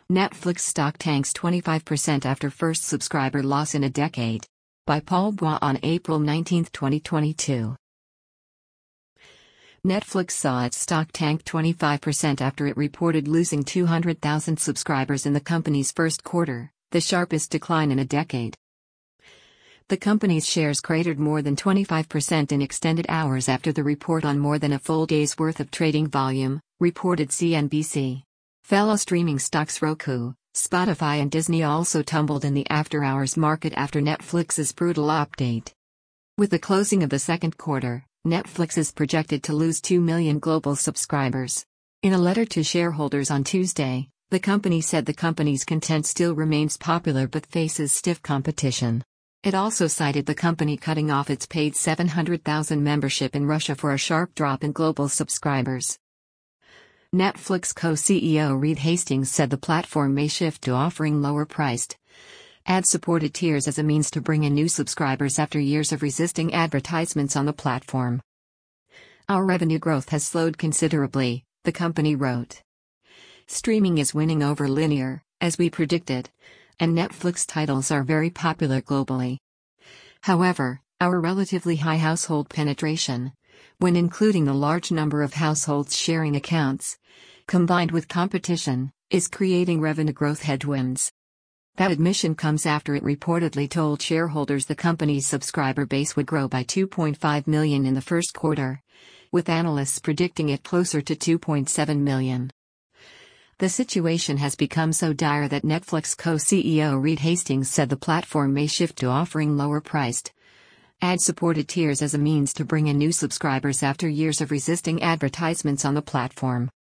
Netflix stock tanks 25% after first subscriber loss in a decade. By Paul Bois on April 19, 2022. Netflix saw its stock tank 25% after it reported losing 200,000 subscribers in the company's first quarter, the sharpest decline in a decade. The company's shares cratered more than 25% in extended hours after the report on more than a full day's worth of trading volume, reported CNBC. Fellow streaming stocks Roku, Spotify and Disney also tumbled in the after-hours market after Netflix's brutal update. With the closing of the second quarter, Netflix is projected to lose 2 million global subscribers. In a letter to shareholders on Tuesday, the company said the company's content still remains popular but faces stiff competition. It also cited the company cutting off its paid 700,000 membership in Russia for a sharp drop in global subscribers. Netflix co-CEO Reed Hastings said the platform may shift to offering lower-priced, ad-supported tiers as a means to bring in new subscribers after years of resisting advertisements on the platform. Our revenue growth has slowed considerably, the company wrote. Streaming is winning over linear, as we predicted, and Netflix titles are very popular globally. However, our relatively high household penetration, when including the large number of households sharing accounts, combined with competition, is creating revenue growth headwinds. That admission comes after it reportedly told shareholders the company's subscriber base would grow by 2.5 million in the first quarter, with analysts predicting it closer to 2.7 million. The situation has become so dire that Netflix co-CEO Reed Hastings said the platform may shift to offering lower-priced, ad-supported tiers as a means to bring in new subscribers after years of resisting advertisements on the platform.